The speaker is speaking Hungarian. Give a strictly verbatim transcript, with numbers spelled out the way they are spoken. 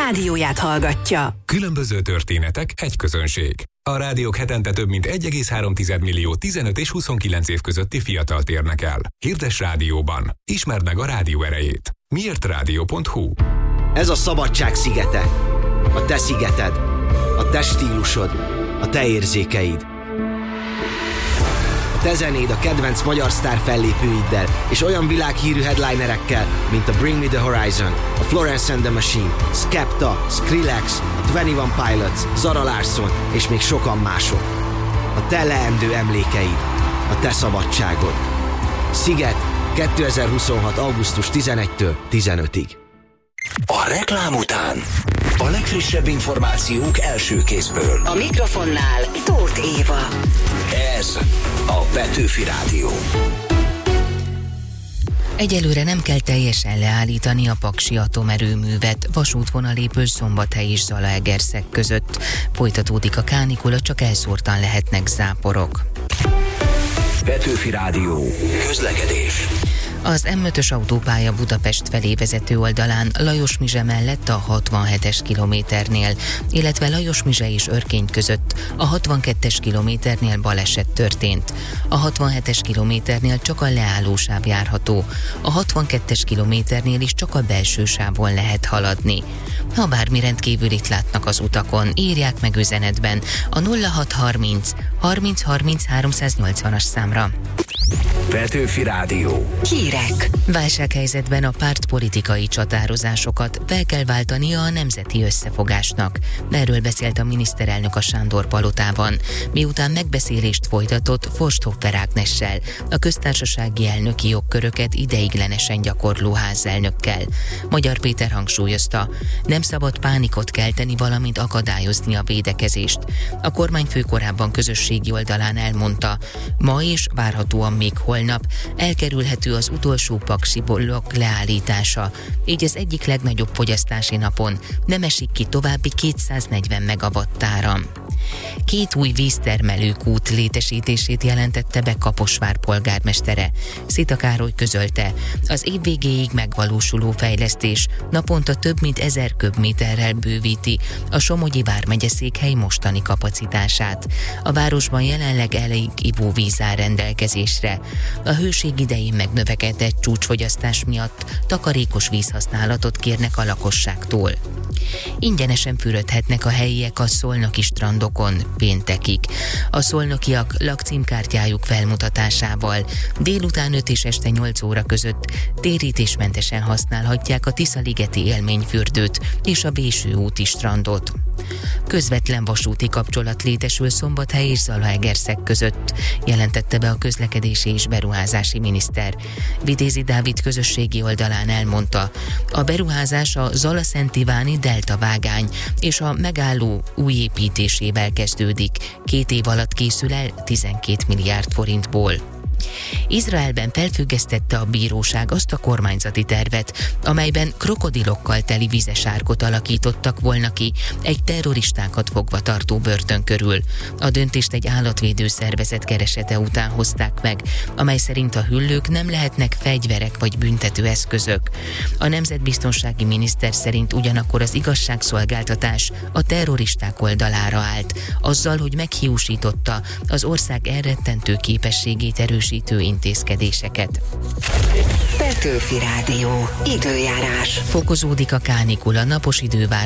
rádióját hallgatja. Különböző történetek, egy közönség. A rádiók hetente több mint egy egész három millió tizenöt és huszonkilenc év közötti fiatalt érnek el. Hirdess rádióban. Ismerd meg a rádió erejét. miért rádió pont hu. Ez a szabadság szigete. A te szigeted. A te stílusod. A te érzékeid. A te zenéd a kedvenc magyar sztár fellépőiddel és olyan világhírű headlinerekkel, mint a Bring Me The Horizon, a Florence and the Machine, Skepta, Skrillex, a Twenty One Pilots, Zara Larsson és még sokan mások. A te leendő emlékeid. A te szabadságod. Sziget kétezer-huszonhat. augusztus tizenegyedikétől tizenötödiig. A reklám után a legfrissebb információk első kézből. A mikrofonnál Tóth Éva. Ez a Petőfi Rádió. Egyelőre nem kell teljesen leállítani a paksi atomerőművet, vasútvonal épül Szombathely és Zalaegerszeg között. Folytatódik a kánikula, csak elszórtan lehetnek záporok. Petőfi Rádió. Közlekedés. Az M ötös autópálya Budapest felé vezető oldalán Lajosmizse mellett a hatvanhetes kilométernél, illetve Lajosmizse és Örkény között a hatvankettes kilométernél baleset történt. A hatvanhetes kilométernél csak a leállósáv járható, a hatvankettes kilométernél is csak a belső sávon lehet haladni. Ha bármi rendkívülit látnak az utakon, írják meg üzenetben a nulla hat harminc harminc harminc háromszáznyolcvanas számra. Petőfi Rádió. Hírek. Válsághelyzetben a pártpolitikai csatározásokat fel kell váltania a nemzeti összefogásnak. Erről beszélt a miniszterelnök a Sándor palotában, miután megbeszélést folytatott Forsthoffer Ágnessel, a köztársasági elnöki jogköröket ideiglenesen gyakorló házelnökkel. Magyar Péter hangsúlyozta, nem szabad pánikot kelteni, valamint akadályozni a védekezést. A kormányfő korábban közösségi oldalán elmondta, ma és várhatóan még holnap elkerülhető az utolsó paksi blokk leállítása, így az egyik legnagyobb fogyasztási napon nem esik ki további kétszáznegyven megawatt áram. Két új víztermelőkút létesítését jelentette be Kaposvár polgármestere. Szita Károly közölte, az év végéig megvalósuló fejlesztés naponta több mint ezer köbméterrel bővíti a Somogyi vármegyeszékhely mostani kapacitását. A városban jelenleg elég ivóvíz áll rendelkezésre. A hőség idején megnövekedett csúcsfogyasztás miatt takarékos vízhasználatot kérnek a lakosságtól. Ingyenesen fürödhetnek a helyiek a szolnoki strandokon péntekig. A szolnokiak lakcímkártyájuk felmutatásával délután öt és este nyolc óra között térítésmentesen használhatják a Tiszaligeti élményfürdőt és a Véső úti strandot. Közvetlen vasúti kapcsolat létesül Szombathely és Zalaegerszeg között, jelentette be a közlekedési és beruházási miniszter. Vitézi Dávid közösségi oldalán elmondta, a beruházás a Zala-Szent-Iváni delta vágány és a megálló újépítésével kezdődik. Két év alatt készül el tizenkét milliárd forintból. Izraelben felfüggesztette a bíróság azt a kormányzati tervet, amelyben krokodilokkal teli vizesárkot alakítottak volna ki egy terroristákat fogva tartó börtön körül. A döntést egy állatvédő szervezet keresete után hozták meg, amely szerint a hüllők nem lehetnek fegyverek vagy büntető eszközök. A nemzetbiztonsági miniszter szerint ugyanakkor az igazságszolgáltatás a terroristák oldalára állt, azzal, hogy meghiúsította az ország elrettentő képességét erősítő intézkedéseket. Petőfi Rádió. Időjárás. Fokozódik a kánikula, napos idő várható